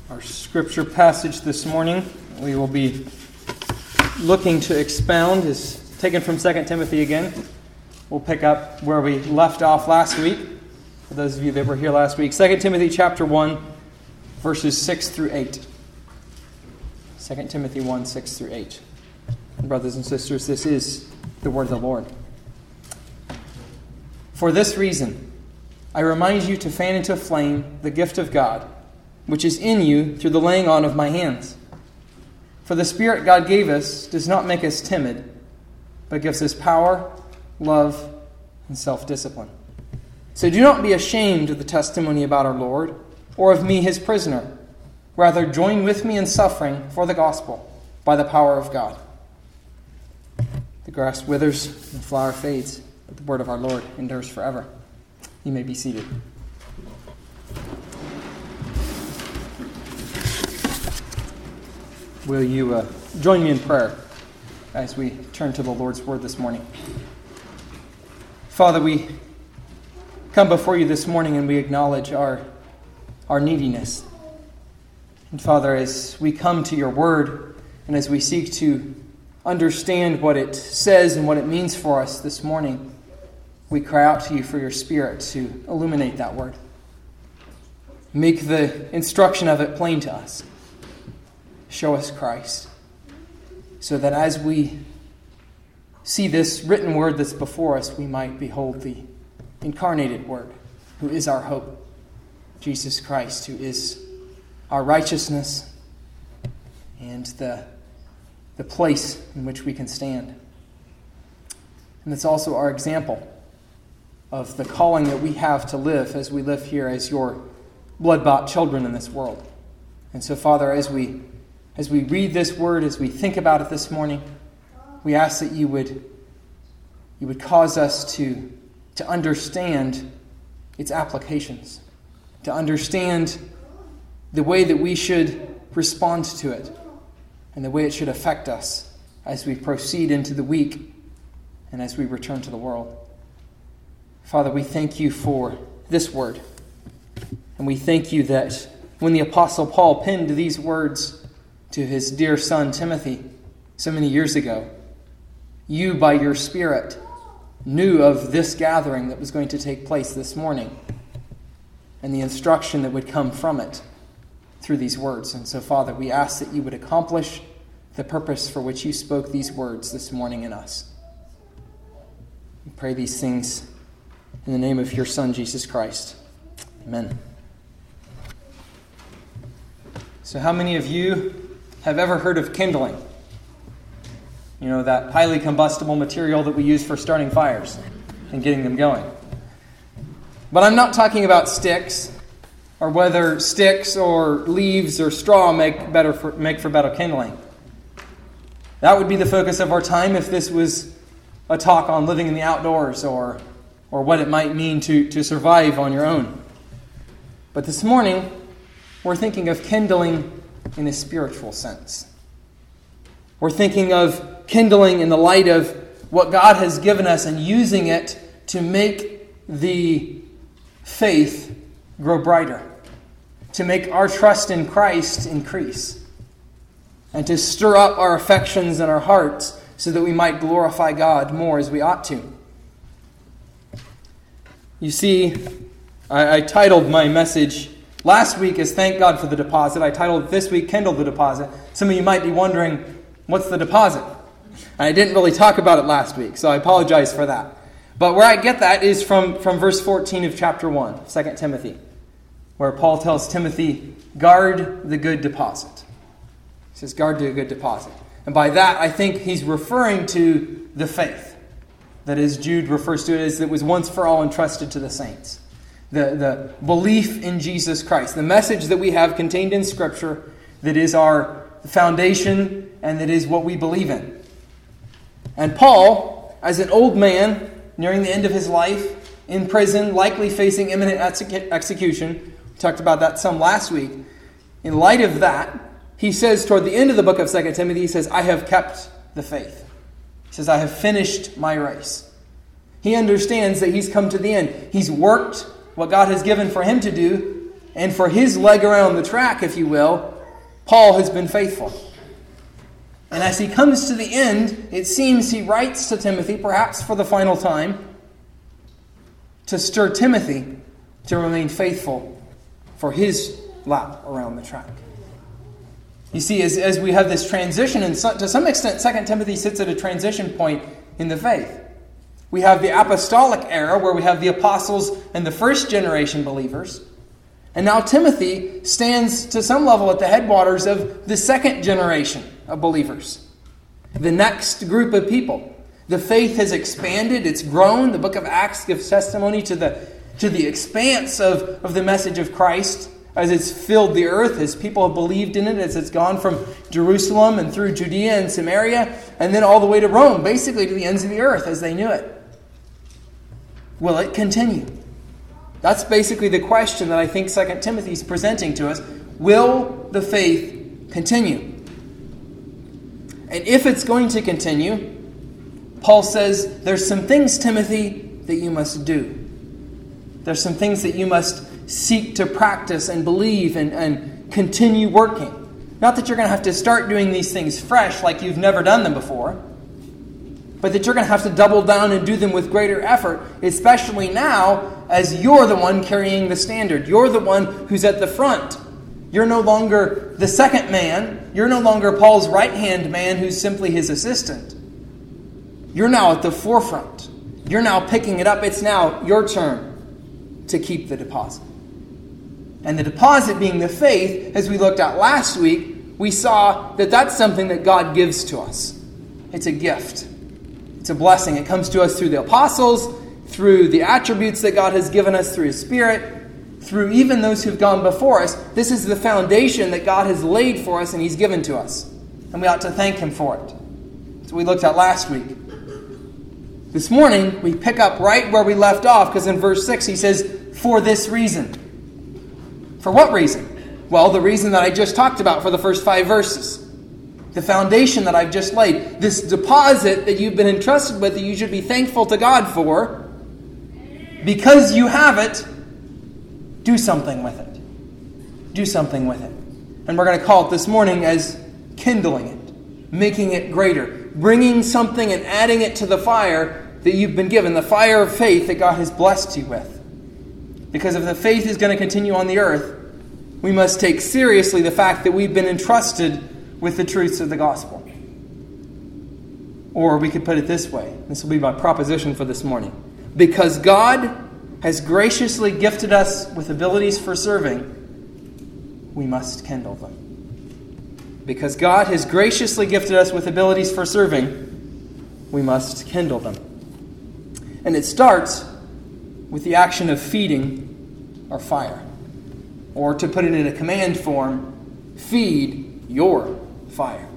Our scripture passage this morning we will be looking to expound is taken from 2 Timothy again. We'll pick up where we left off last week, for those of you that were here last week. 2 Timothy chapter 1, verses 6 through 8. 2 Timothy 1, 6 through 8. And brothers and sisters, this is the word of the Lord. For this reason, I remind you to fan into flame the gift of God, which is in you through the laying on of my hands. For the Spirit God gave us does not make us timid, but gives us power, love, and self-discipline. So do not be ashamed of the testimony about our Lord, or of me his prisoner. Rather, join with me in suffering for the gospel by the power of God. The grass withers and the flower fades, but the word of our Lord endures forever. You may be seated. Will you join me in prayer as we turn to the Lord's Word this morning? Father, we come before you this morning and we acknowledge our neediness. And Father, as we come to your Word and as we seek to understand what it says and what it means for us this morning, we cry out to you for your Spirit to illuminate that Word. Make the instruction of it plain to us. Show us Christ, so that as we see this written word that's before us, we might behold the incarnated Word, who is our hope, Jesus Christ, who is our righteousness and the place in which we can stand. And it's also our example of the calling that we have to live as we live here as your blood-bought children in this world. And so, Father, as we read this word, as we think about it this morning, we ask that you would cause us to understand its applications, to understand the way that we should respond to it, and the way it should affect us as we proceed into the week and as we return to the world. Father, we thank you for this word, and we thank you that when the Apostle Paul penned these words to his dear son Timothy so many years ago, you, by your Spirit, knew of this gathering that was going to take place this morning and the instruction that would come from it through these words. And so, Father, we ask that you would accomplish the purpose for which you spoke these words this morning in us. We pray these things in the name of your Son, Jesus Christ. Amen. So how many of you have ever heard of kindling? You know, that highly combustible material that we use for starting fires and getting them going. But I'm not talking about sticks, or whether sticks or leaves or straw make for better kindling. That would be the focus of our time if this was a talk on living in the outdoors or what it might mean to survive on your own. But this morning, we're thinking of kindling in a spiritual sense. We're thinking of kindling in the light of what God has given us and using it to make the faith grow brighter, to make our trust in Christ increase, and to stir up our affections and our hearts so that we might glorify God more as we ought to. You see, I titled my message last week as Thank God for the Deposit. I titled it this week, Kindle the Deposit. Some of you might be wondering, what's the deposit? And I didn't really talk about it last week, so I apologize for that. But where I get that is from verse 14 of chapter 1, 2 Timothy, where Paul tells Timothy, guard the good deposit. He says, guard the good deposit. And by that, I think he's referring to the faith. That is, Jude refers to it as that was once for all entrusted to the saints. The belief in Jesus Christ. The message that we have contained in Scripture that is our foundation and that is what we believe in. And Paul, as an old man nearing the end of his life, in prison, likely facing imminent execution, we talked about that some last week. In light of that, he says toward the end of the book of 2 Timothy, he says, I have kept the faith. He says, I have finished my race. He understands that he's come to the end. He's worked what God has given for him to do, And for his leg around the track, if you will, Paul has been faithful. And as he comes to the end, it seems he writes to Timothy, perhaps for the final time, to stir Timothy to remain faithful for his lap around the track. You see, as we have this transition, and to some extent 2 Timothy sits at a transition point in the faith. We have the apostolic era where we have the apostles and the first generation believers. And now Timothy stands to some level at the headwaters of the second generation of believers. The next group of people. The faith has expanded, it's grown. The book of Acts gives testimony to the expanse of the message of Christ as it's filled the earth, as people have believed in it, as it's gone from Jerusalem and through Judea and Samaria, and then all the way to Rome, basically to the ends of the earth as they knew it. Will it continue? That's basically the question that I think 2 Timothy is presenting to us. Will the faith continue? And if it's going to continue, Paul says there's some things, Timothy, that you must do. There's some things that you must seek to practice and believe and continue working. Not that you're going to have to start doing these things fresh like you've never done them before, but that you're going to have to double down and do them with greater effort, especially now as you're the one carrying the standard. You're the one who's at the front. You're no longer the second man. You're no longer Paul's right-hand man who's simply his assistant. You're now at the forefront. You're now picking it up. It's now your turn to keep the deposit. And the deposit being the faith, as we looked at last week, we saw that that's something that God gives to us. It's a gift. It's a blessing. It comes to us through the apostles, through the attributes that God has given us through His Spirit, through even those who've gone before us. This is the foundation that God has laid for us and He's given to us. And we ought to thank Him for it. That's what we looked at last week. This morning, we pick up right where we left off, because in verse 6 he says, for this reason. For what reason? Well, the reason that I just talked about for the first 5 verses. The foundation that I've just laid. This deposit that you've been entrusted with that you should be thankful to God for. Because you have it, do something with it. Do something with it. And we're going to call it this morning as kindling it. Making it greater. Bringing something and adding it to the fire that you've been given. The fire of faith that God has blessed you with. Because if the faith is going to continue on the earth, we must take seriously the fact that we've been entrusted with the truths of the gospel. Or we could put it this way. This will be my proposition for this morning. Because God has graciously gifted us with abilities for serving, we must kindle them. Because God has graciously gifted us with abilities for serving, we must kindle them. And it starts with the action of feeding our fire. Or to put it in a command form, feed your fire.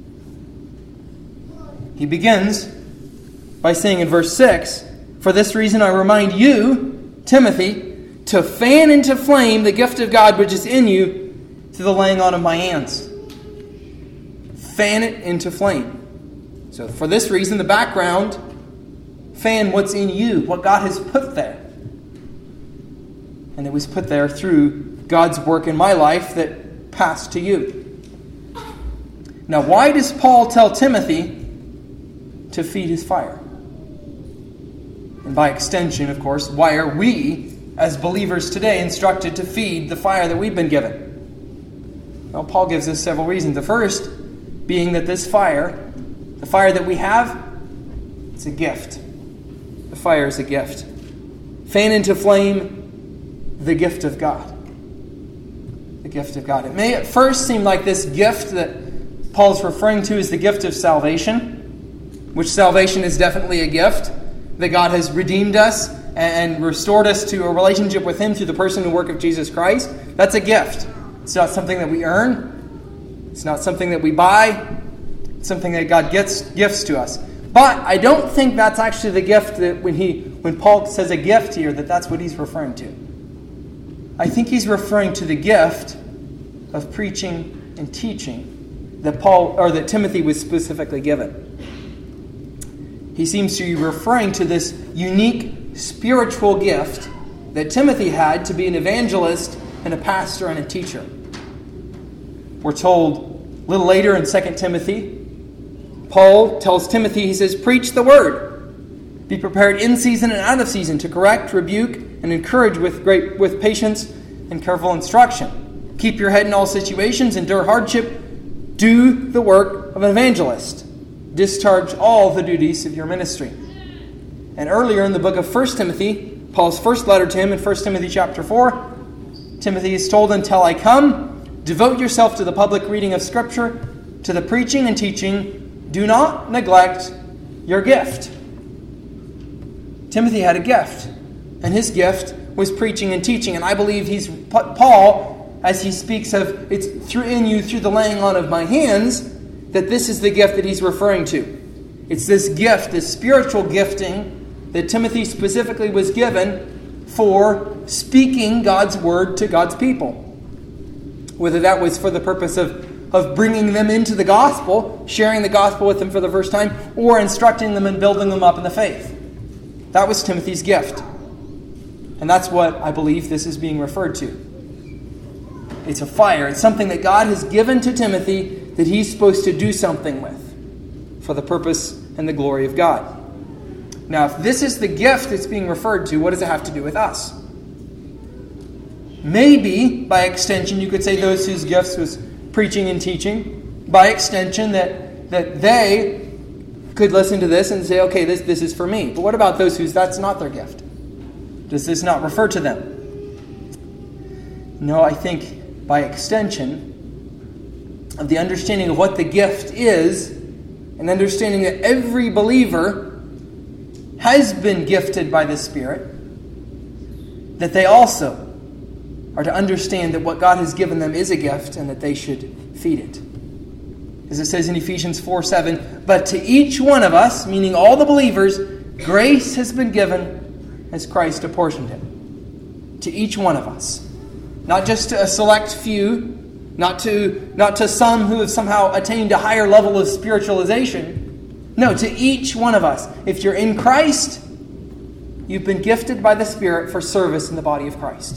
He begins by saying in verse 6, for this reason I remind you, Timothy, to fan into flame the gift of God which is in you through the laying on of my hands. Fan it into flame. So for this reason, the background, fan what's in you, what God has put there. And it was put there through God's work in my life that passed to you. Now, why does Paul tell Timothy to feed his fire? And by extension, of course, why are we, as believers today, instructed to feed the fire that we've been given? Well, Paul gives us several reasons. The first being that this fire, the fire that we have, it's a gift. The fire is a gift. Fan into flame the gift of God. The gift of God. It may at first seem like this gift that Paul's referring to is the gift of salvation, which salvation is definitely a gift, that God has redeemed us and restored us to a relationship with Him through the person and work of Jesus Christ. That's a gift. It's not something that we earn. It's not something that we buy. It's something that God gifts to us. But I don't think that's actually the gift that when Paul says a gift here, that's what he's referring to. I think he's referring to the gift of preaching and teaching that Timothy was specifically given. He seems to be referring to this unique spiritual gift that Timothy had to be an evangelist and a pastor and a teacher. We're told a little later in 2 Timothy, Paul tells Timothy, he says, preach the word. Be prepared in season and out of season to correct, rebuke, and encourage with patience and careful instruction. Keep your head in all situations, endure hardship, do the work of an evangelist. Discharge all the duties of your ministry. And earlier in the book of 1 Timothy, Paul's first letter to him in 1 Timothy chapter 4, Timothy is told, until I come, devote yourself to the public reading of Scripture, to the preaching and teaching. Do not neglect your gift. Timothy had a gift, and his gift was preaching and teaching. And I believe Paul, as he speaks of it's in you through the laying on of my hands, that this is the gift that he's referring to. It's this gift, this spiritual gifting that Timothy specifically was given for speaking God's word to God's people. Whether that was for the purpose of bringing them into the gospel, sharing the gospel with them for the first time, or instructing them and building them up in the faith. That was Timothy's gift. And that's what I believe this is being referred to. It's a fire. It's something that God has given to Timothy that he's supposed to do something with for the purpose and the glory of God. Now, if this is the gift that's being referred to, what does it have to do with us? Maybe, by extension, you could say those whose gifts was preaching and teaching. By extension, that they could listen to this and say, okay, this is for me. But what about those whose that's not their gift? Does this not refer to them? No, I think by extension of the understanding of what the gift is, and understanding that every believer has been gifted by the Spirit, that they also are to understand that what God has given them is a gift and that they should feed it. As it says in Ephesians 4:7, but to each one of us, meaning all the believers, grace has been given as Christ apportioned it. To each one of us. Not just to a select few, not to some who have somehow attained a higher level of spiritualization. No, to each one of us. If you're in Christ, you've been gifted by the Spirit for service in the body of Christ.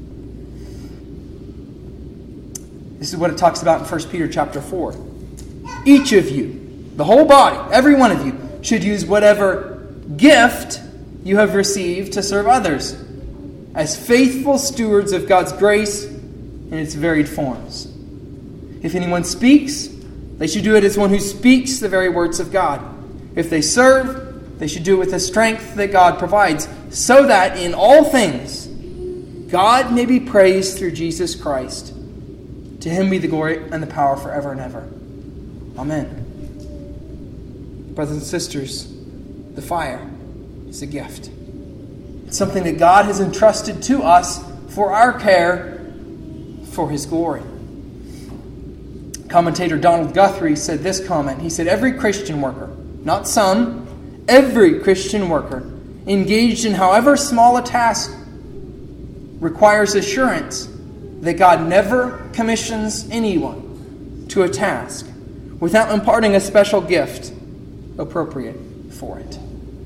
This is what it talks about in 1 Peter chapter 4. Each of you, the whole body, every one of you, should use whatever gift you have received to serve others as faithful stewards of God's grace in its varied forms. If anyone speaks, they should do it as one who speaks the very words of God. If they serve, they should do it with the strength that God provides, so that in all things God may be praised through Jesus Christ. To him be the glory and the power forever and ever. Amen. Brothers and sisters, the fire is a gift. It's something that God has entrusted to us for our care, for his glory. Commentator Donald Guthrie said this comment. He said, every Christian worker, not some, every Christian worker, engaged in however small a task, requires assurance that God never commissions anyone to a task without imparting a special gift appropriate for it.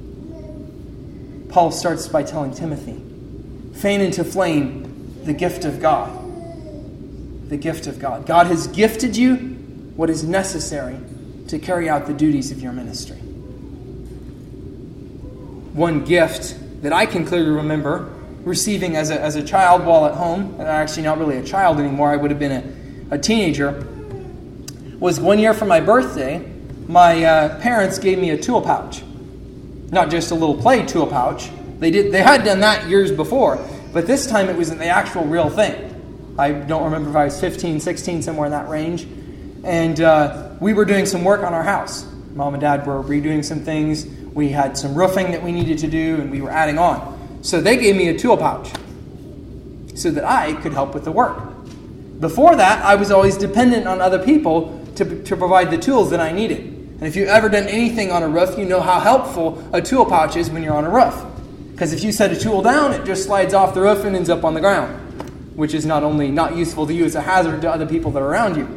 Paul starts by telling Timothy, fan into flame the gift of God. The gift of God. God has gifted you what is necessary to carry out the duties of your ministry. One gift that I can clearly remember receiving as a child while at home, and actually not really a child anymore, I would have been a teenager, was one year for my birthday, my parents gave me a tool pouch. Not just a little play tool pouch. They had done that years before, but this time it was the actual real thing. I don't remember if I was 15, 16, somewhere in that range. And we were doing some work on our house. Mom and Dad were redoing some things. We had some roofing that we needed to do, and we were adding on. So they gave me a tool pouch so that I could help with the work. Before that, I was always dependent on other people to provide the tools that I needed. And if you've ever done anything on a roof, you know how helpful a tool pouch is when you're on a roof. Because if you set a tool down, it just slides off the roof and ends up on the ground, which is not only not useful to you, it's a hazard to other people that are around you.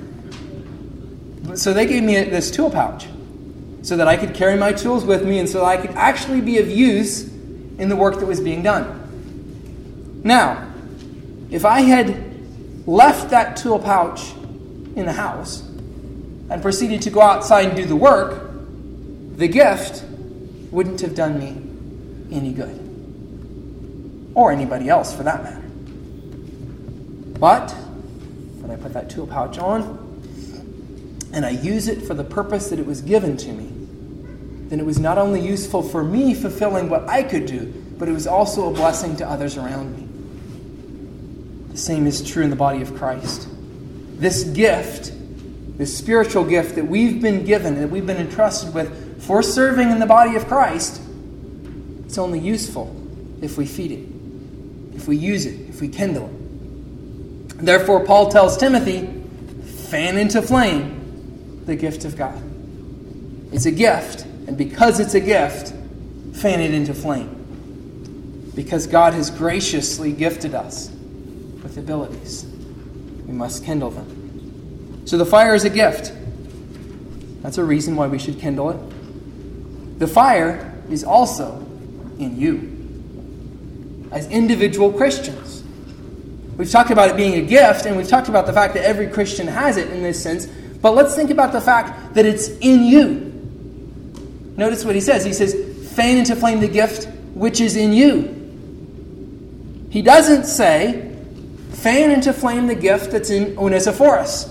So they gave me this tool pouch so that I could carry my tools with me and so that I could actually be of use in the work that was being done. Now, If I had left that tool pouch in the house and proceeded to go outside and do the work, the gift wouldn't have done me any good. Or anybody else, for that matter. But when I put that tool pouch on and I use it for the purpose that it was given to me, then it was not only useful for me fulfilling what I could do, but it was also a blessing to others around me. The same is true in the body of Christ. This gift, this spiritual gift that we've been given, that we've been entrusted with for serving in the body of Christ, it's only useful if we feed it, if we use it, if we kindle it. Therefore, Paul tells Timothy, fan into flame the gift of God. It's a gift, and because it's a gift, fan it into flame. Because God has graciously gifted us with abilities. We must kindle them. So the fire is a gift. That's a reason why we should kindle it. The fire is also in you as individual Christians. We've talked about it being a gift, and we've talked about the fact that every Christian has it in this sense, but let's think about the fact that it's in you. Notice what he says. He says, fan into flame the gift which is in you. He doesn't say, fan into flame the gift that's in Onesiphorus.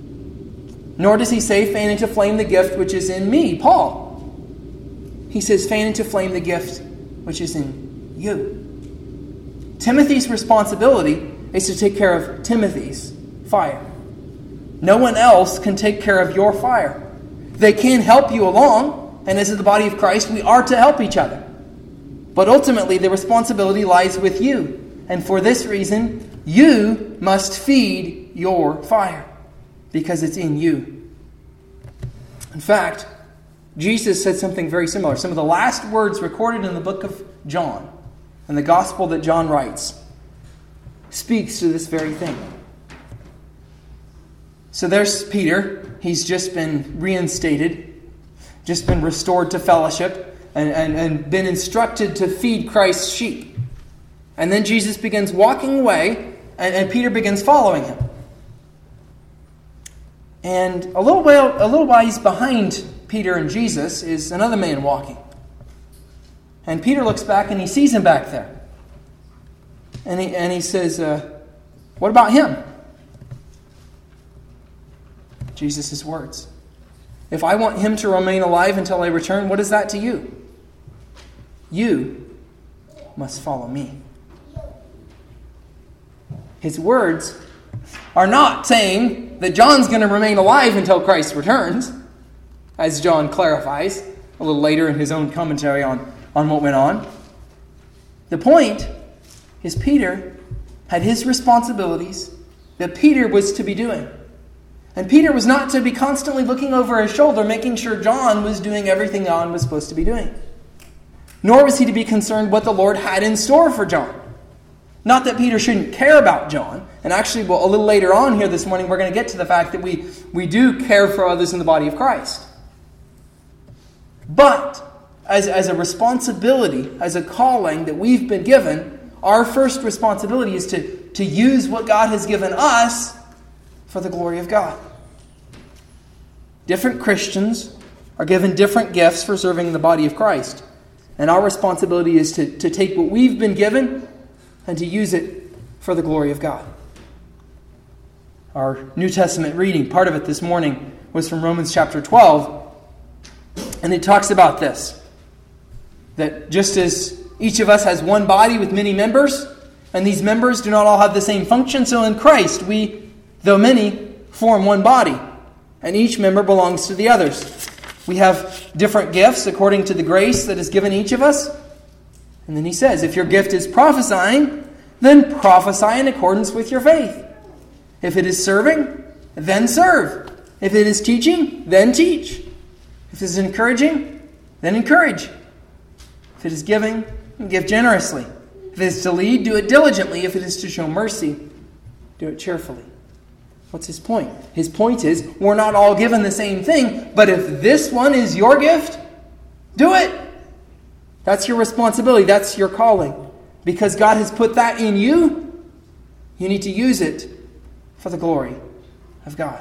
Nor does he say, fan into flame the gift which is in me, Paul. He says, fan into flame the gift which is in you. Timothy's responsibility is to take care of Timothy's fire. No one else can take care of your fire. They can help you along, and as in the body of Christ, we are to help each other. But ultimately, the responsibility lies with you. And for this reason, you must feed your fire, because it's in you. In fact, Jesus said something very similar. Some of the last words recorded in the book of John, and the gospel that John writes, speaks to this very thing. So there's Peter. He's just been reinstated, just been restored to fellowship, and been instructed to feed Christ's sheep. And then Jesus begins walking away, and Peter begins following him. And a little while behind Peter and Jesus is another man walking. And Peter looks back and he sees him back there. And he says, what about him? Jesus' words. If I want him to remain alive until I return, what is that to you? You must follow me. His words are not saying that John's going to remain alive until Christ returns, as John clarifies a little later in his own commentary on what went on. The point is Peter had his responsibilities that Peter was to be doing. And Peter was not to be constantly looking over his shoulder, making sure John was doing everything John was supposed to be doing. Nor was he to be concerned what the Lord had in store for John. Not that Peter shouldn't care about John. And actually, a little later on here this morning, we're going to get to the fact that we do care for others in the body of Christ. But as a responsibility, as a calling that we've been given, our first responsibility is to use what God has given us for the glory of God. Different Christians are given different gifts for serving in the body of Christ. And our responsibility is to take what we've been given and to use it for the glory of God. Our New Testament reading, part of it this morning, was from Romans chapter 12. And it talks about this. That just as each of us has one body with many members, and these members do not all have the same function, so in Christ we, though many, form one body, and each member belongs to the others. We have different gifts according to the grace that is given each of us. And then he says, if your gift is prophesying, then prophesy in accordance with your faith. If it is serving, then serve. If it is teaching, then teach. If it is encouraging, then encourage. If it is giving, give generously. If it is to lead, do it diligently. If it is to show mercy, do it cheerfully. What's his point? His point is, we're not all given the same thing, but if this one is your gift, do it. That's your responsibility. That's your calling. Because God has put that in you, You need to use it for the glory of God.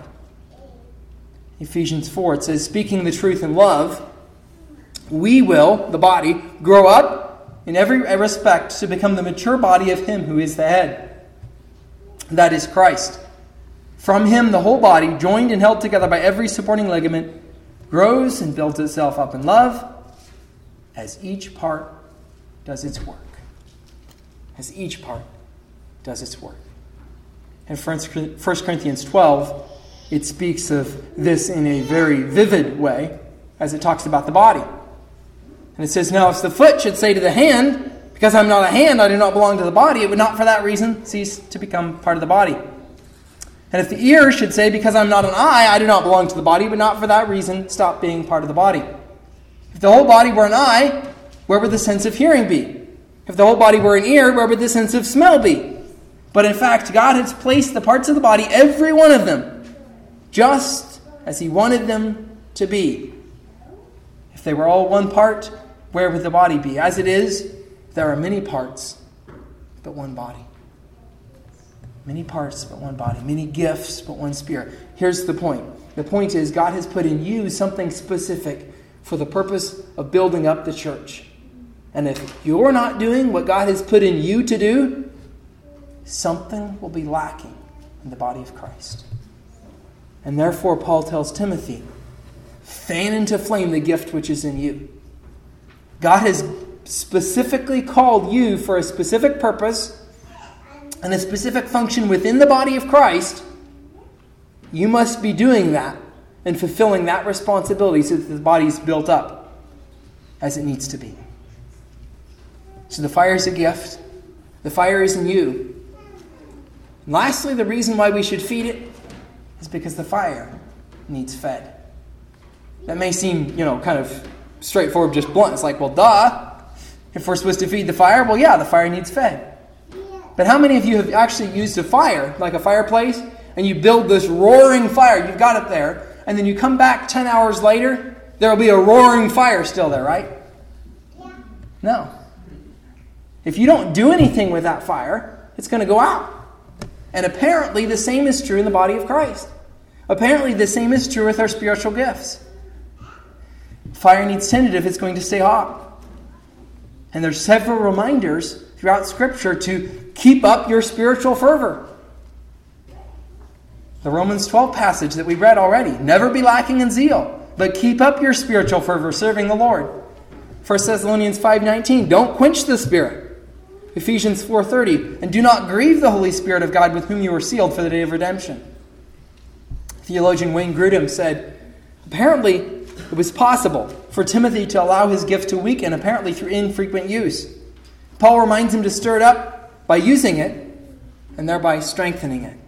Ephesians 4, it says, speaking the truth in love, we will, the body, grow up in every respect to become the mature body of Him who is the head. That is Christ. From Him, the whole body, joined and held together by every supporting ligament, grows and builds itself up in love as each part does its work. As each part does its work. In 1 Corinthians 12, it speaks of this in a very vivid way as it talks about the body. And it says, now if the foot should say to the hand, because I'm not a hand, I do not belong to the body, it would not for that reason cease to become part of the body. And if the ear should say, because I'm not an eye, I do not belong to the body, but not for that reason stop being part of the body. If the whole body were an eye, where would the sense of hearing be? If the whole body were an ear, where would the sense of smell be? But in fact, God has placed the parts of the body, every one of them, just as He wanted them to be. If they were all one part, where would the body be? As it is, there are many parts, but one body. Many parts, but one body. Many gifts, but one Spirit. Here's the point. The point is, God has put in you something specific for the purpose of building up the church. And if you're not doing what God has put in you to do, something will be lacking in the body of Christ. And therefore, Paul tells Timothy, fan into flame the gift which is in you. God has specifically called you for a specific purpose and a specific function within the body of Christ. You must be doing that and fulfilling that responsibility so that the body is built up as it needs to be. So the fire is a gift. The fire is in you. And lastly, the reason why we should feed it is because the fire needs fed. That may seem, kind of straightforward, just blunt. It's like, well, duh. If we're supposed to feed the fire, well, yeah, the fire needs fed. But how many of you have actually used a fire, like a fireplace, and you build this roaring fire, you've got it there, and then you come back 10 hours later, there will be a roaring fire still there, right? Yeah. No. If you don't do anything with that fire, it's going to go out. And apparently the same is true in the body of Christ. Apparently the same is true with our spiritual gifts. Fire needs tended if it's going to stay hot. And there's several reminders throughout Scripture to keep up your spiritual fervor. The Romans 12 passage that we read already. Never be lacking in zeal, but keep up your spiritual fervor serving the Lord. 1 Thessalonians 5:19. Don't quench the Spirit. Ephesians 4:30. And do not grieve the Holy Spirit of God with whom you were sealed for the day of redemption. Theologian Wayne Grudem said, apparently it was possible for Timothy to allow his gift to weaken, apparently through infrequent use. Paul reminds him to stir it up by using it and thereby strengthening it.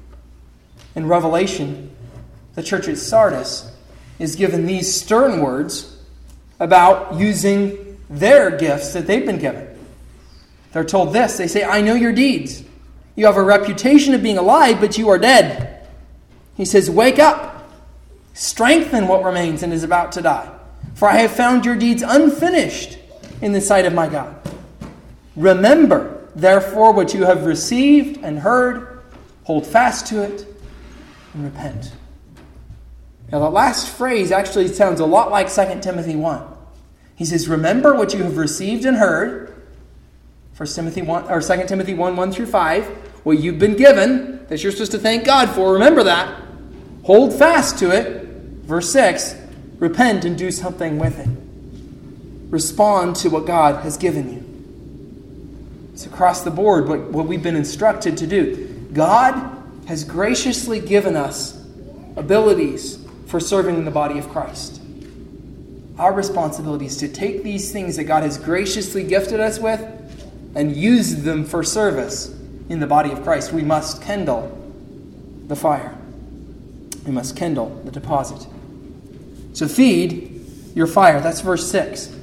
In Revelation, the church at Sardis is given these stern words about using their gifts that they've been given. They're told this. They say, I know your deeds. You have a reputation of being alive, but you are dead. He says, wake up. Strengthen what remains and is about to die. For I have found your deeds unfinished in the sight of my God. Remember, therefore, what you have received and heard. Hold fast to it and repent. Now, the last phrase actually sounds a lot like 2 Timothy 1. He says, remember what you have received and heard. 2 Timothy 1, 1 through 5. What you've been given, that you're supposed to thank God for. Remember that. Hold fast to it. Verse 6. Repent and do something with it. Respond to what God has given you. It's across the board what we've been instructed to do. God has graciously given us abilities for serving in the body of Christ. Our responsibility is to take these things that God has graciously gifted us with and use them for service in the body of Christ. We must kindle the fire. We must kindle the deposit. So feed your fire. That's verse 6.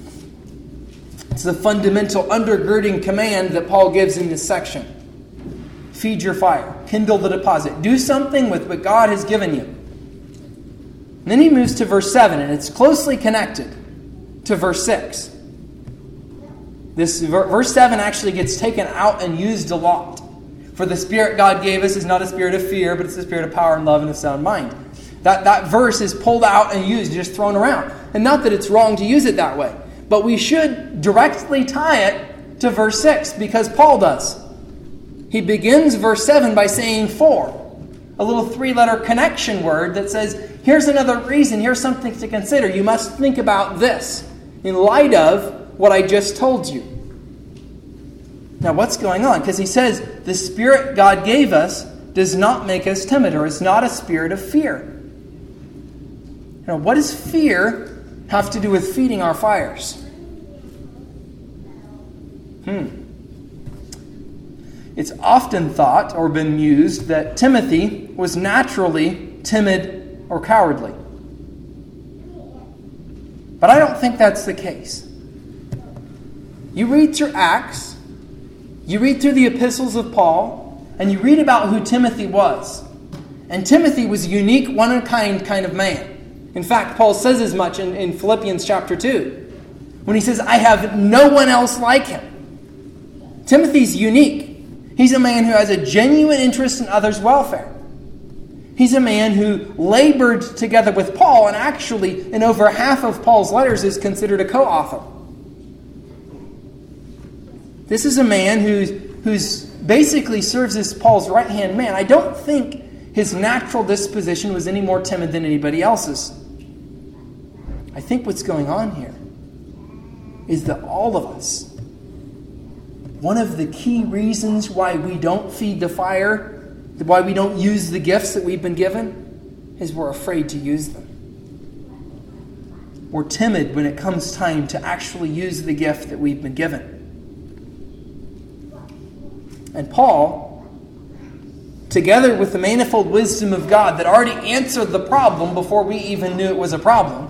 It's the fundamental undergirding command that Paul gives in this section. Feed your fire. Kindle the deposit. Do something with what God has given you. And then he moves to verse 7, and it's closely connected to verse 6. This verse 7 actually gets taken out and used a lot. For the Spirit God gave us is not a spirit of fear, but it's a spirit of power and love and of sound mind. That verse is pulled out and used, just thrown around. And not that it's wrong to use it that way, but we should directly tie it to verse 6, because Paul does. He begins verse 7 by saying for, a little 3-letter connection word that says, here's another reason, here's something to consider. You must think about this in light of what I just told you. Now, what's going on? Because he says, the Spirit God gave us does not make us timid, or is not a spirit of fear. Now, what does fear have to do with feeding our fires? It's often thought or been used that Timothy was naturally timid or cowardly. But I don't think that's the case. You read through Acts, you read through the epistles of Paul, and you read about who Timothy was. And Timothy was a unique, one-of-a-kind kind of man. In fact, Paul says as much in Philippians chapter 2, when he says, I have no one else like him. Timothy's unique. He's a man who has a genuine interest in others' welfare. He's a man who labored together with Paul, and actually, in over half of Paul's letters, is considered a co-author. This is a man who's basically serves as Paul's right-hand man. I don't think his natural disposition was any more timid than anybody else's. I think what's going on here is that all of us, one of the key reasons why we don't feed the fire, why we don't use the gifts that we've been given, is we're afraid to use them. We're timid when it comes time to actually use the gift that we've been given. And Paul, together with the manifold wisdom of God that already answered the problem before we even knew it was a problem,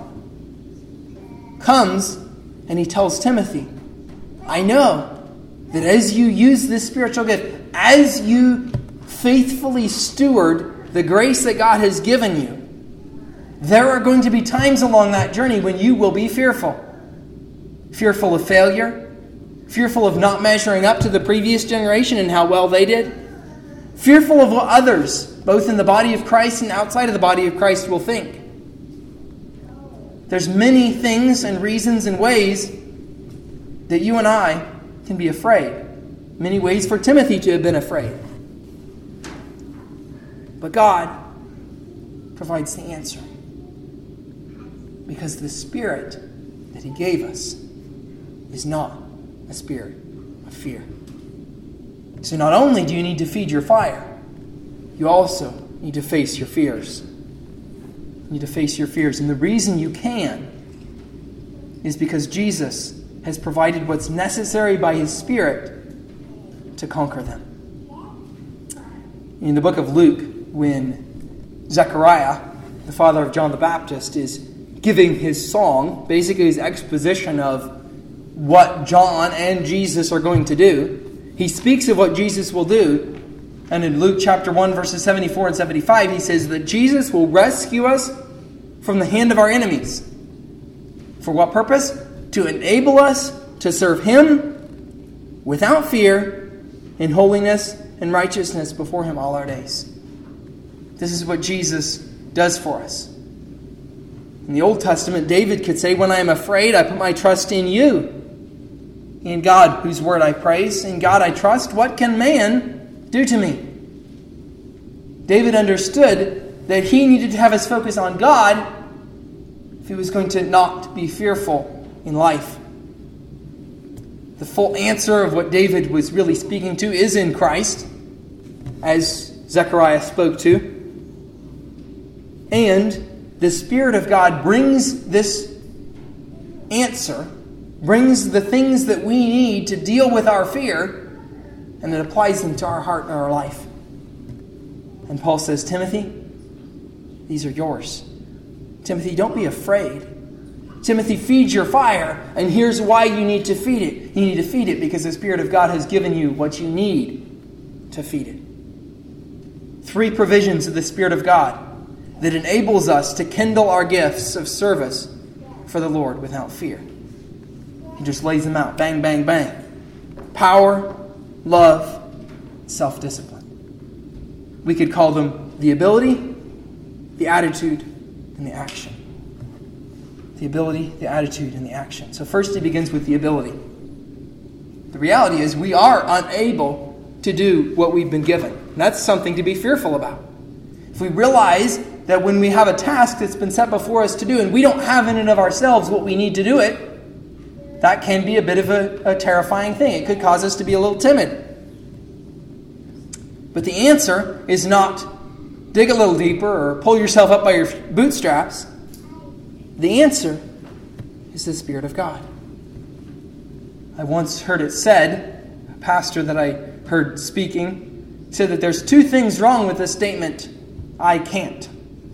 comes and he tells Timothy, I know that as you use this spiritual gift, as you faithfully steward the grace that God has given you, there are going to be times along that journey when you will be fearful. Fearful of failure, fearful of not measuring up to the previous generation and how well they did, fearful of what others, both in the body of Christ and outside of the body of Christ, will think. There's many things and reasons and ways that you and I can be afraid. Many ways for Timothy to have been afraid. But God provides the answer. Because the Spirit that He gave us is not a spirit of fear. So not only do you need to feed your fire, you also need to face your fears. You need to face your fears. And the reason you can is because Jesus has provided what's necessary by His Spirit to conquer them. In the book of Luke, when Zechariah, the father of John the Baptist, is giving his song, basically his exposition of what John and Jesus are going to do, he speaks of what Jesus will do. And in Luke chapter 1, verses 74 and 75, he says that Jesus will rescue us from the hand of our enemies. For what purpose? To enable us to serve Him without fear, in holiness and righteousness before Him all our days. This is what Jesus does for us. In the Old Testament, David could say, when I am afraid, I put my trust in you. In God, whose word I praise, in God I trust. What can man do to me? David understood that he needed to have his focus on God if he was going to not be fearful in life. The full answer of what David was really speaking to is in Christ, as Zechariah spoke to. And the Spirit of God brings this answer, brings the things that we need to deal with our fear, and it applies them to our heart and our life. And Paul says, Timothy, these are yours. Timothy, don't be afraid. Timothy, feed your fire, and here's why you need to feed it. You need to feed it because the Spirit of God has given you what you need to feed it. 3 provisions of the Spirit of God that enables us to kindle our gifts of service for the Lord without fear. He just lays them out. Bang, bang, bang. Power, love, self-discipline. We could call them the ability, the attitude, and the action. The ability, the attitude, and the action. So first he begins with the ability. The reality is we are unable to do what we've been given. And that's something to be fearful about. If we realize that when we have a task that's been set before us to do, and we don't have in and of ourselves what we need to do it, that can be a bit of a terrifying thing. It could cause us to be a little timid. But the answer is not dig a little deeper or pull yourself up by your bootstraps. The answer is the Spirit of God. I once heard it said, a pastor that I heard speaking said that there's two things wrong with this statement, I can't.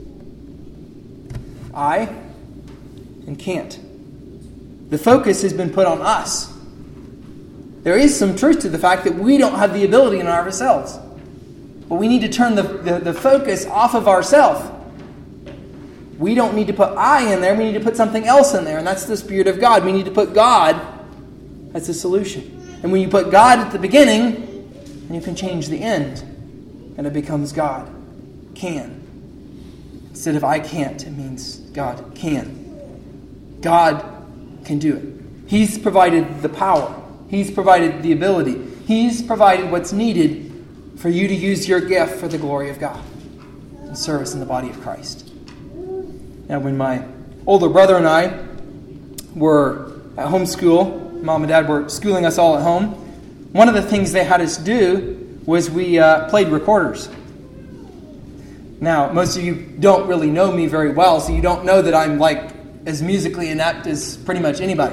I and can't. The focus has been put on us. There is some truth to the fact that we don't have the ability in ourselves. But we need to turn the focus off of ourselves. We don't need to put I in there. We need to put something else in there. And that's the Spirit of God. We need to put God as the solution. And when you put God at the beginning, then you can change the end. And it becomes God can. Instead of I can't, it means God can. God can do it. He's provided the power. He's provided the ability. He's provided what's needed for you to use your gift for the glory of God and service in the body of Christ. Now, when my older brother and I were at home school, Mom and Dad were schooling us all at home, one of the things they had us do was we played recorders. Now, most of you don't really know me very well, so you don't know that I'm like as musically inept as pretty much anybody.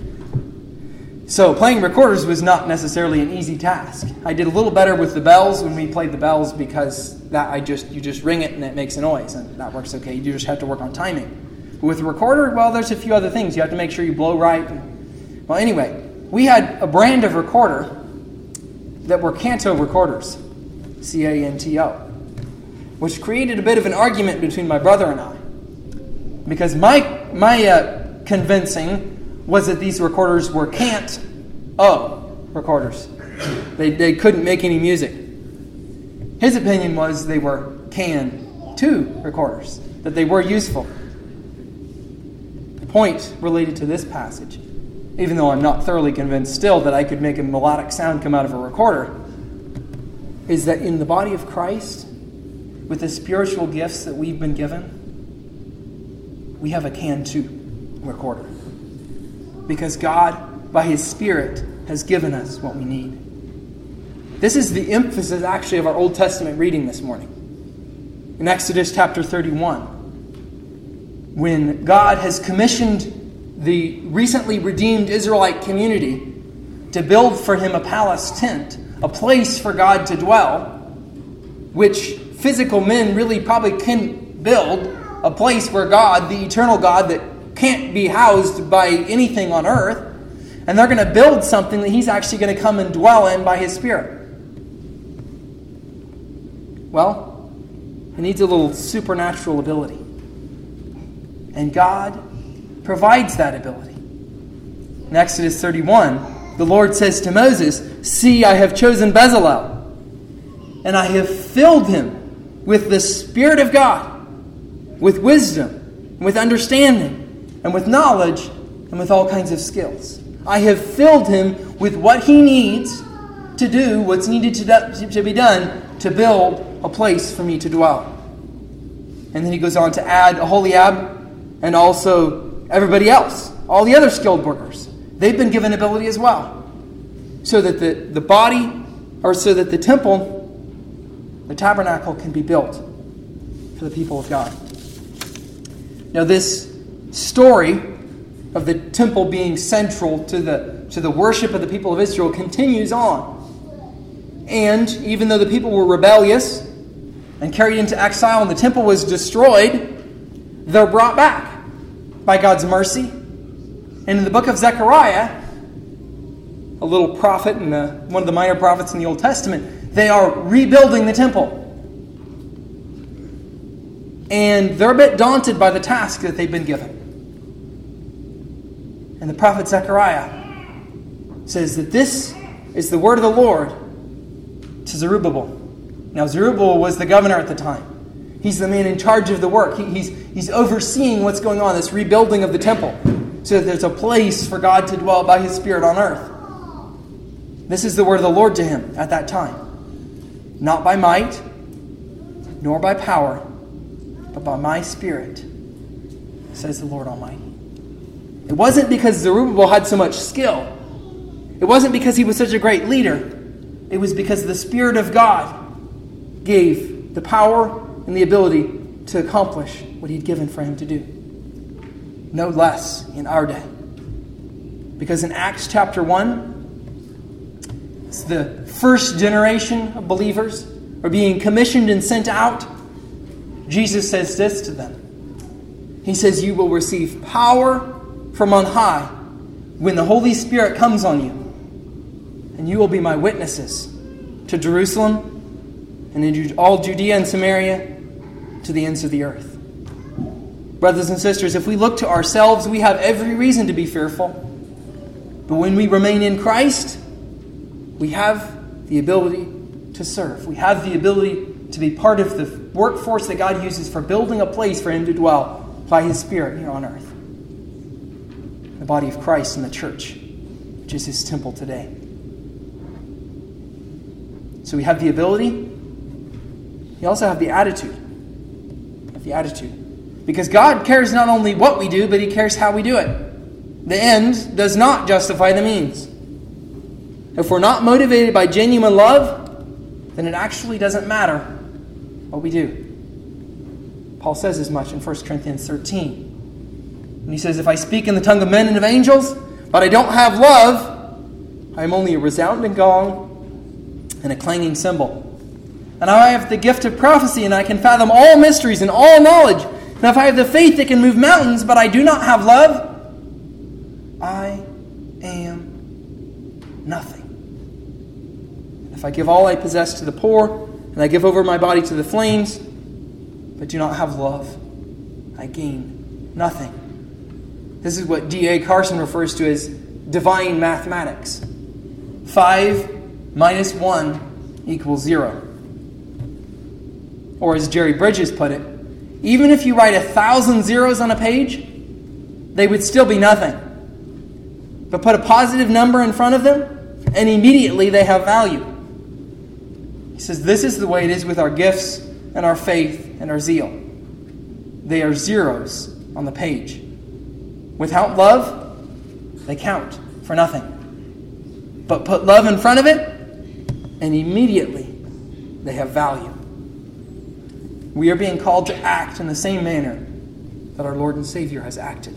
So playing recorders was not necessarily an easy task. I did a little better with the bells when we played the bells because you just ring it and it makes a noise, and that works okay. You just have to work on timing. But with a recorder, well, there's a few other things. You have to make sure you blow right. Well, anyway, we had a brand of recorder that were Canto recorders, C-A-N-T-O, which created a bit of an argument between my brother and I. Because my convincing was that these recorders were can't-o recorders. They couldn't make any music. His opinion was they were can-to recorders, that they were useful. The point related to this passage, even though I'm not thoroughly convinced still that I could make a melodic sound come out of a recorder, is that in the body of Christ, with the spiritual gifts that we've been given, we have a can-to recorder. Because God, by His Spirit, has given us what we need. This is the emphasis, actually, of our Old Testament reading this morning. In Exodus chapter 31, when God has commissioned the recently redeemed Israelite community to build for Him a palace tent, a place for God to dwell, which physical men really probably couldn't build, a place where God, the eternal God that can't be housed by anything on earth, and they're going to build something that He's actually going to come and dwell in by His Spirit. Well, it needs a little supernatural ability. And God provides that ability. In Exodus 31, the Lord says to Moses, "See, I have chosen Bezalel, and I have filled him with the Spirit of God, with wisdom, with understanding, and with knowledge, and with all kinds of skills. I have filled him with what he needs to do what's needed to be done to build a place for me to dwell." And then he goes on to add Aholiab and also everybody else, all the other skilled workers. They've been given ability as well. So that the body, or so that the temple, the tabernacle, can be built for the people of God. Now this story of the temple being central to the worship of the people of Israel continues on. And even though the people were rebellious and carried into exile and the temple was destroyed, they're brought back by God's mercy. And in the book of Zechariah, a little prophet and one of the minor prophets in the Old Testament, they are rebuilding the temple. And they're a bit daunted by the task that they've been given. And the prophet Zechariah says that this is the word of the Lord to Zerubbabel, Now, Zerubbabel was the governor at the time. He's the man in charge of the work. He's overseeing what's going on, this rebuilding of the temple, so that there's a place for God to dwell by His Spirit on earth. This is the word of the Lord to him at that time. Not by might, nor by power, but by my Spirit, says the Lord Almighty. It wasn't because Zerubbabel had so much skill. It wasn't because he was such a great leader. It was because the Spirit of God gave the power and the ability to accomplish what He'd given for him to do. No less in our day. Because in Acts chapter 1, it's the first generation of believers are being commissioned and sent out. Jesus says this to them. He says, you will receive power from on high when the Holy Spirit comes on you. And you will be my witnesses to Jerusalem and in all Judea and Samaria to the ends of the earth. Brothers and sisters, if we look to ourselves, we have every reason to be fearful. But when we remain in Christ, we have the ability to serve. We have the ability to be part of the workforce that God uses for building a place for Him to dwell by His Spirit here on earth. The body of Christ and the church, which is His temple today. So we have the ability. We also have the attitude. Because God cares not only what we do, but He cares how we do it. The end does not justify the means. If we're not motivated by genuine love, then it actually doesn't matter what we do. Paul says as much in 1 Corinthians 13. And he says, if I speak in the tongue of men and of angels, but I don't have love, I am only a resounding gong and a clanging cymbal. And I have the gift of prophecy, and I can fathom all mysteries and all knowledge. And if I have the faith that can move mountains, but I do not have love, I am nothing. If I give all I possess to the poor, and I give over my body to the flames, but do not have love, I gain nothing. This is what D.A. Carson refers to as divine mathematics. 5 minus 1 equals 0. Or as Jerry Bridges put it, even if you write 1,000 zeros on a page, they would still be nothing. But put a positive number in front of them, and immediately they have value. He says this is the way it is with our gifts and our faith and our zeal. They are zeros on the page. Without love, they count for nothing. But put love in front of it, and immediately they have value. We are being called to act in the same manner that our Lord and Savior has acted.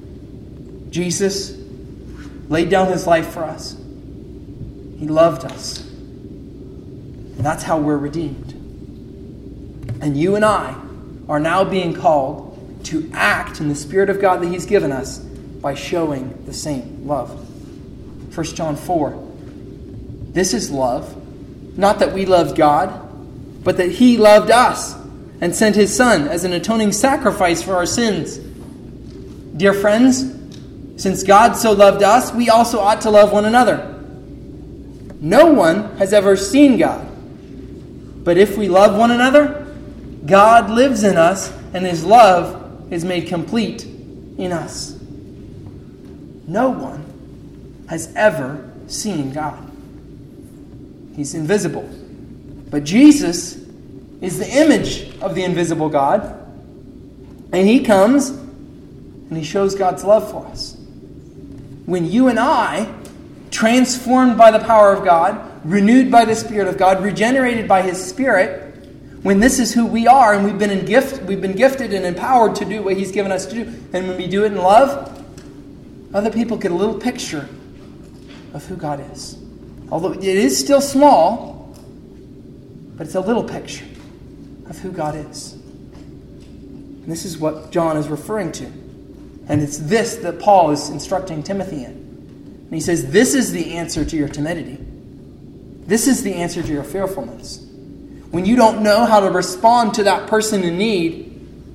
Jesus laid down His life for us. He loved us. And that's how we're redeemed. And you and I are now being called to act in the Spirit of God that He's given us by showing the same love. 1 John 4. This is love. Not that we loved God, but that He loved us and sent His Son as an atoning sacrifice for our sins. Dear friends, since God so loved us, we also ought to love one another. No one has ever seen God. But if we love one another, God lives in us, and His love is made complete in us. No one has ever seen God. He's invisible. But Jesus is the image of the invisible God. And He comes and He shows God's love for us. When you and I, transformed by the power of God, renewed by the Spirit of God, regenerated by His Spirit, when this is who we are and we've been gifted and empowered to do what He's given us to do, and when we do it in love, other people get a little picture of who God is. Although it is still small, but it's a little picture of who God is. And this is what John is referring to. And it's this that Paul is instructing Timothy in. And he says, this is the answer to your timidity. This is the answer to your fearfulness. When you don't know how to respond to that person in need,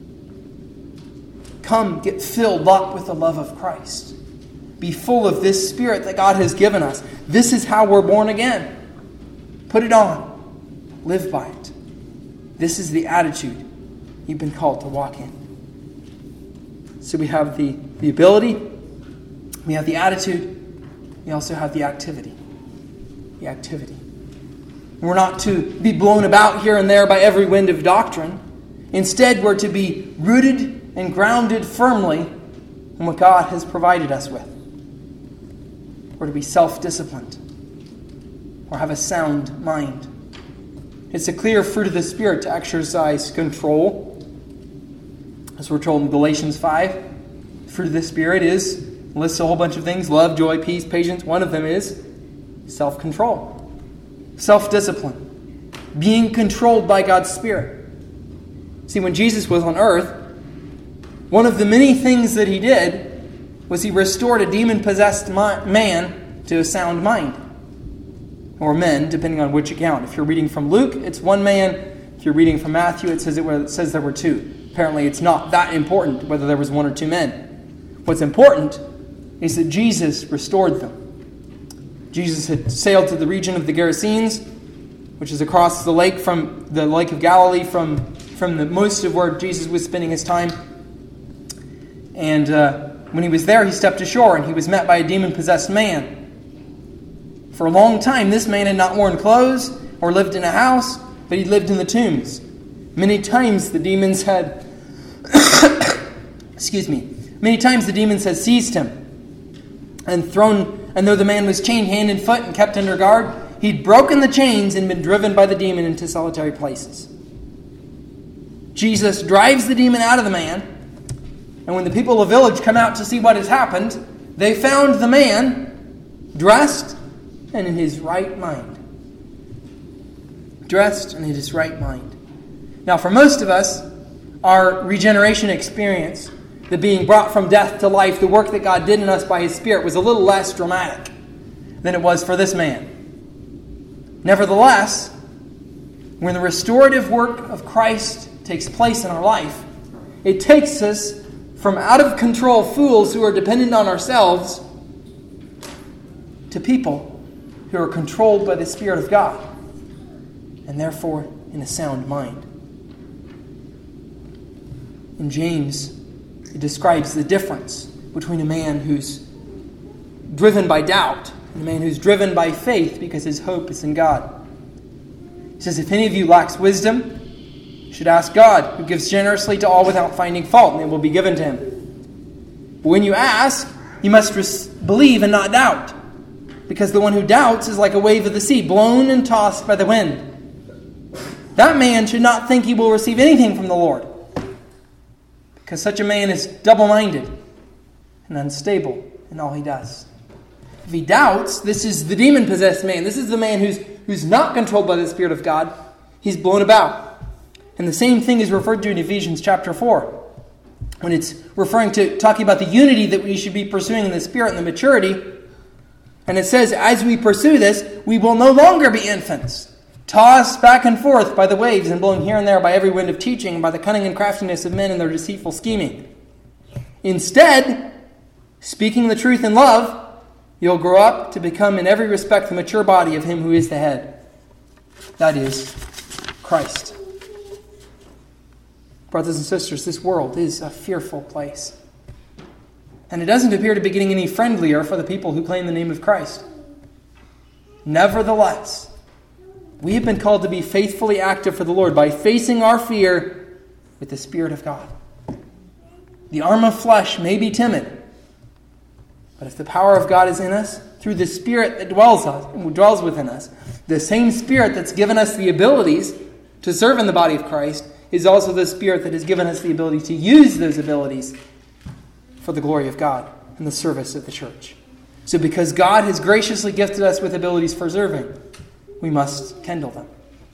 come get filled up with the love of Christ. Be full of this Spirit that God has given us. This is how we're born again. Put it on. live by it. This is the attitude you've been called to walk in. So we have the ability, we have the attitude, we also have the activity. The activity. We're not to be blown about here and there by every wind of doctrine. Instead, we're to be rooted and grounded firmly in what God has provided us with. We're to be self-disciplined or have a sound mind. It's a clear fruit of the Spirit to exercise control. As we're told in Galatians 5, the fruit of the Spirit lists a whole bunch of things: love, joy, peace, patience. One of them is self-control. Self-discipline. Being controlled by God's Spirit. See, when Jesus was on earth, one of the many things that he did was he restored a demon-possessed man to a sound mind. Or men, depending on which account. If you're reading from Luke, it's one man. If you're reading from Matthew, it says there were two. Apparently, it's not that important whether there was one or two men. What's important is that Jesus restored them. Jesus had sailed to the region of the Gerasenes, which is across the lake from the Lake of Galilee, from the most of where Jesus was spending his time. And when he was there, he stepped ashore and he was met by a demon-possessed man. For a long time, this man had not worn clothes or lived in a house, but he lived in the tombs. Many times the demons had Many times the demons had seized him and though the man was chained hand and foot and kept under guard, he'd broken the chains and been driven by the demon into solitary places. Jesus drives the demon out of the man, and when the people of the village come out to see what has happened, they found the man dressed and in his right mind. Dressed and in his right mind. Now, for most of us, our regeneration experience, the being brought from death to life, the work that God did in us by His Spirit, was a little less dramatic than it was for this man. Nevertheless, when the restorative work of Christ takes place in our life, it takes us from out-of-control fools who are dependent on ourselves to people who are controlled by the Spirit of God and therefore in a sound mind. In James, it describes the difference between a man who's driven by doubt and a man who's driven by faith because his hope is in God. He says, if any of you lacks wisdom, you should ask God, who gives generously to all without finding fault, and it will be given to him. But when you ask, you must believe and not doubt, because the one who doubts is like a wave of the sea, blown and tossed by the wind. That man should not think he will receive anything from the Lord, because such a man is double-minded and unstable in all he does. If he doubts, this is the demon-possessed man. This is the man who's not controlled by the Spirit of God. He's blown about. And the same thing is referred to in Ephesians chapter 4, when it's talking about the unity that we should be pursuing in the Spirit and the maturity. And it says, as we pursue this, we will no longer be infants, tossed back and forth by the waves and blown here and there by every wind of teaching and by the cunning and craftiness of men and their deceitful scheming. Instead, speaking the truth in love, you'll grow up to become in every respect the mature body of Him who is the head. That is Christ. Brothers and sisters, this world is a fearful place. And it doesn't appear to be getting any friendlier for the people who claim the name of Christ. Nevertheless, we have been called to be faithfully active for the Lord by facing our fear with the Spirit of God. The arm of flesh may be timid, but if the power of God is in us, through the Spirit that dwells within us, the same Spirit that's given us the abilities to serve in the body of Christ is also the Spirit that has given us the ability to use those abilities for the glory of God and the service of the church. So because God has graciously gifted us with abilities for serving, we must kindle them.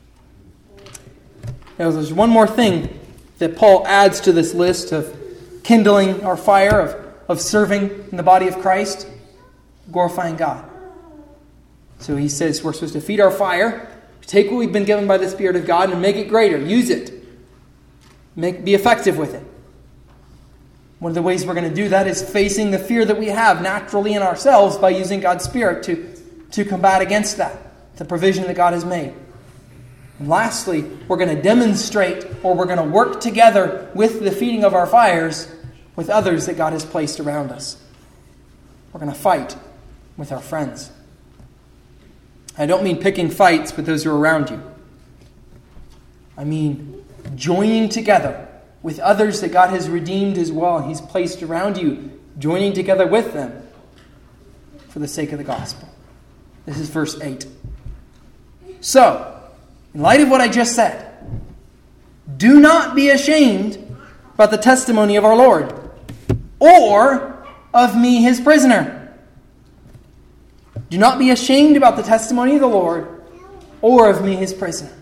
Now, there's one more thing that Paul adds to this list of kindling our fire, of serving in the body of Christ, glorifying God. So he says we're supposed to feed our fire, take what we've been given by the Spirit of God and make it greater. Use it. Be effective with it. One of the ways we're going to do that is facing the fear that we have naturally in ourselves by using God's Spirit to combat against that, the provision that God has made. And lastly, we're going to demonstrate, or we're going to work together with the feeding of our fires with others that God has placed around us. We're going to fight with our friends. I don't mean picking fights with those who are around you. I mean joining together with others that God has redeemed as well and He's placed around you, joining together with them for the sake of the gospel. This is verse 8. So, in light of what I just said, do not be ashamed about the testimony of our Lord, or of me, His prisoner. Do not be ashamed about the testimony of the Lord, or of me, His prisoner.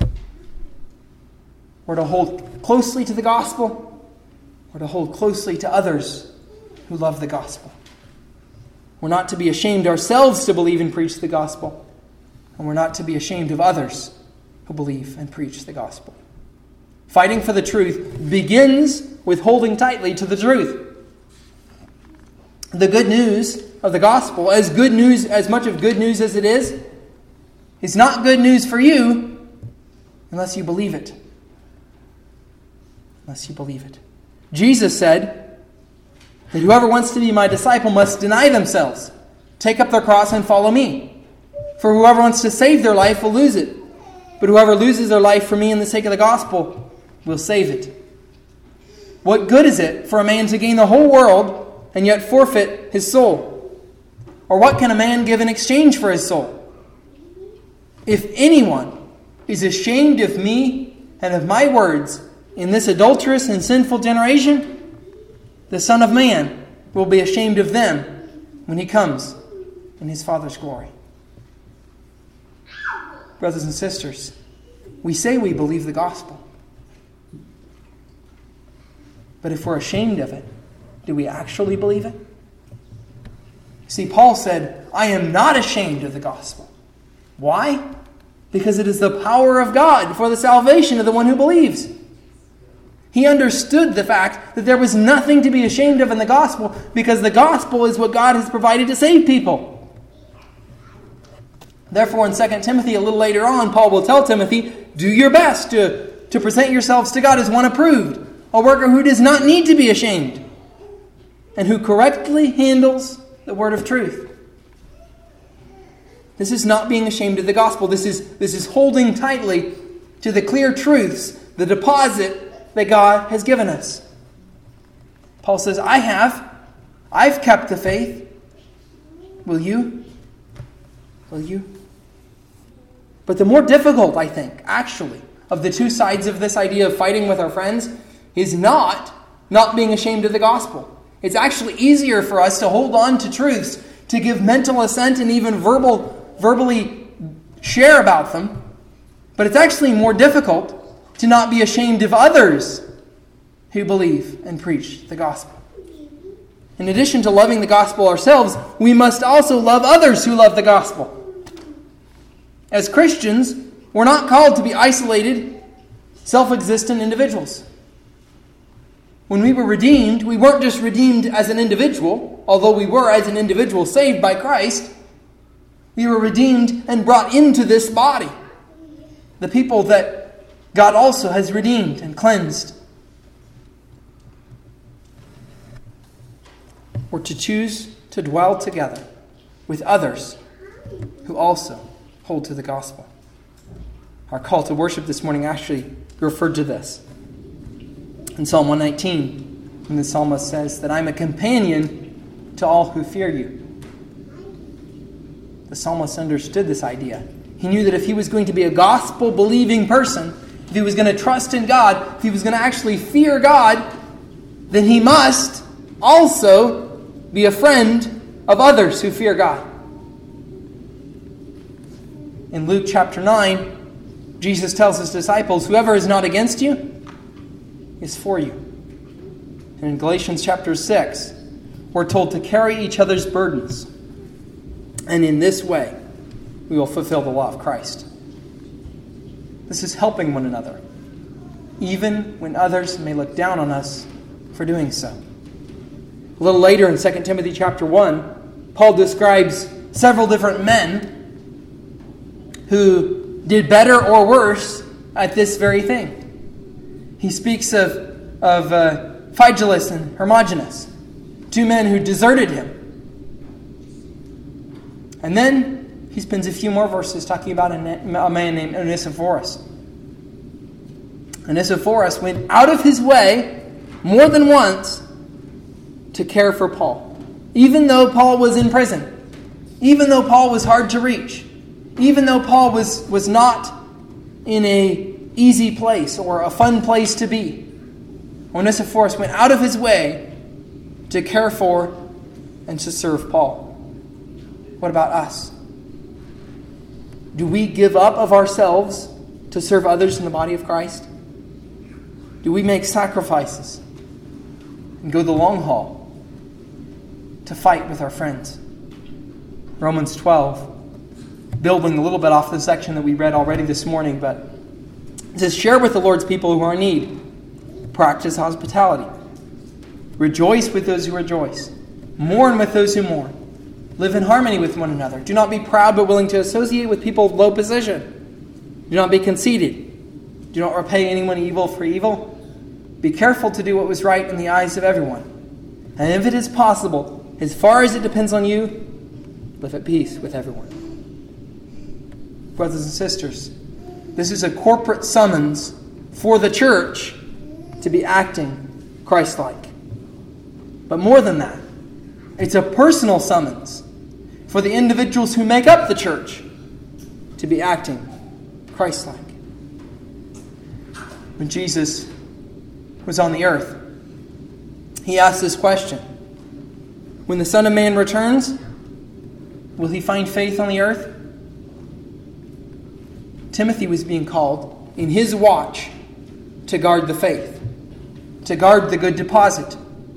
We're to hold closely to the gospel. We're to hold closely to others who love the gospel. We're not to be ashamed ourselves to believe and preach the gospel. And we're not to be ashamed of others who believe and preach the gospel. Fighting for the truth begins with holding tightly to the truth. The good news of the gospel, as much of good news as it is not good news for you unless you believe it. Unless you believe it. Jesus said that whoever wants to be my disciple must deny themselves, take up their cross and follow me. For whoever wants to save their life will lose it. But whoever loses their life for me in the sake of the gospel will save it. What good is it for a man to gain the whole world and yet forfeit his soul? Or what can a man give in exchange for his soul? If anyone is ashamed of me and of my words in this adulterous and sinful generation, the Son of Man will be ashamed of them when He comes in His Father's glory. Brothers and sisters, we say we believe the gospel. But if we're ashamed of it, do we actually believe it? See, Paul said, I am not ashamed of the gospel. Why? Because it is the power of God for the salvation of the one who believes. He understood the fact that there was nothing to be ashamed of in the gospel because the gospel is what God has provided to save people. Therefore, in 2 Timothy, a little later on, Paul will tell Timothy, do your best to present yourselves to God as one approved, a worker who does not need to be ashamed, and who correctly handles the word of truth. This is not being ashamed of the gospel. This is holding tightly to the clear truths, the deposit that God has given us. Paul says, I've kept the faith. Will you? Will you? But the more difficult, I think, actually, of the two sides of this idea of fighting with our friends is not being ashamed of the gospel. It's actually easier for us to hold on to truths, to give mental assent and even verbally share about them. But it's actually more difficult to not be ashamed of others who believe and preach the gospel. In addition to loving the gospel ourselves, we must also love others who love the gospel. As Christians, we're not called to be isolated, self-existent individuals. When we were redeemed, we weren't just redeemed as an individual, although we were as an individual saved by Christ. We were redeemed and brought into this body, the people that God also has redeemed and cleansed. We're to choose to dwell together with others who also hold to the gospel. Our call to worship this morning actually referred to this. In Psalm 119, when the psalmist says that I'm a companion to all who fear you. The psalmist understood this idea. He knew that if he was going to be a gospel-believing person, if he was going to trust in God, if he was going to actually fear God, then he must also be a friend of others who fear God. In Luke chapter 9, Jesus tells his disciples, whoever is not against you is for you. And in Galatians chapter 6, we're told to carry each other's burdens. And in this way, we will fulfill the law of Christ. This is helping one another, even when others may look down on us for doing so. A little later in 2 Timothy chapter 1, Paul describes several different men who did better or worse at this very thing. He speaks of Phygelus and Hermogenes, two men who deserted him. And then he spends a few more verses talking about a man named Onesiphorus. Onesiphorus went out of his way more than once to care for Paul. Even though Paul was in prison, even though Paul was hard to reach, even though Paul was not in an easy place or a fun place to be, Onesiphorus went out of his way to care for and to serve Paul. What about us? Do we give up of ourselves to serve others in the body of Christ? Do we make sacrifices and go the long haul to fight with our friends? Romans 12, building a little bit off the section that we read already this morning, but it says, share with the Lord's people who are in need. Practice hospitality. Rejoice with those who rejoice. Mourn with those who mourn. Live in harmony with one another. Do not be proud, but willing to associate with people of low position. Do not be conceited. Do not repay anyone evil for evil. Be careful to do what was right in the eyes of everyone. And if it is possible, as far as it depends on you, live at peace with everyone. Brothers and sisters, this is a corporate summons for the church to be acting Christ-like. But more than that, it's a personal summons for the individuals who make up the church to be acting Christ-like. When Jesus was on the earth, he asked this question: when the Son of Man returns, will he find faith on the earth? Timothy was being called in his watch to guard the faith, to guard the good deposit.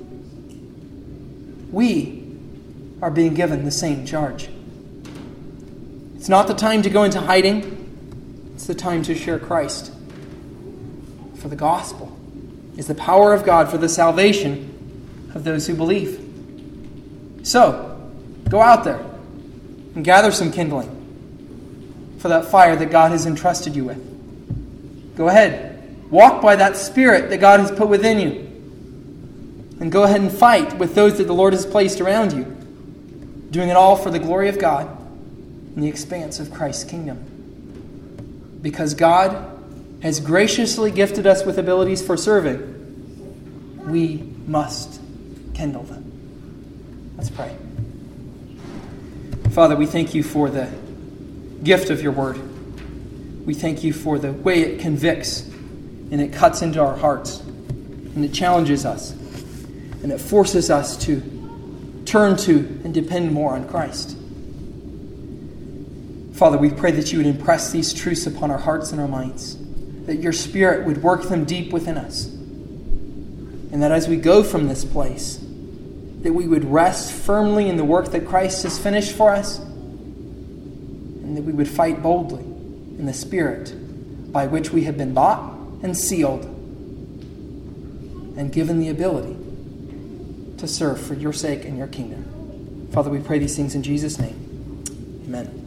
We are being given the same charge. It's not the time to go into hiding. It's the time to share Christ. For the gospel is the power of God for the salvation of those who believe. So, go out there and gather some kindling for that fire that God has entrusted you with. Go ahead. Walk by that Spirit that God has put within you. And go ahead and fight with those that the Lord has placed around you, doing it all for the glory of God and the expanse of Christ's kingdom. Because God has graciously gifted us with abilities for serving, we must kindle them. Let's pray. Father, we thank you for the gift of your word. We thank you for the way it convicts and it cuts into our hearts and it challenges us. And it forces us to turn to and depend more on Christ. Father, we pray that you would impress these truths upon our hearts and our minds, that your Spirit would work them deep within us, and that as we go from this place, that we would rest firmly in the work that Christ has finished for us, and that we would fight boldly in the Spirit by which we have been bought and sealed and given the ability to serve for your sake and your kingdom. Father, we pray these things in Jesus' name. Amen.